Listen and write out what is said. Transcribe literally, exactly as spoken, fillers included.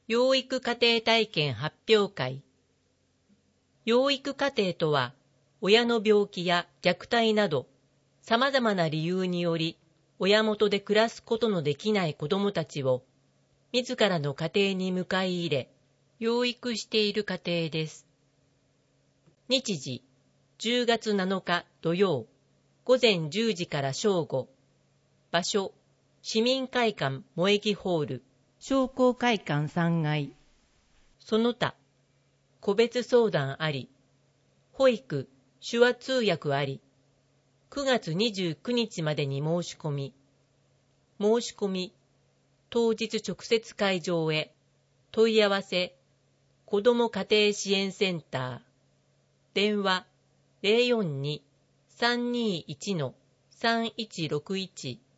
養育家庭体験発表会。養育家庭とは、親の病気や虐待など、様々な理由により、親元で暮らすことのできない子どもたちを、自らの家庭に迎え入れ、養育している家庭です。日時、じゅうがつなのか土曜、午前じゅうじから正午。場所、市民会館萌木ホール、商工会館さんがい。その他、個別相談あり、保育、手話通訳あり、くがつにじゅうくにちまでに申し込み。申し込み、当日直接会場へ。問い合わせ、子ども家庭支援センター。電話、ゼロよんに さんにいち さんいちろくいち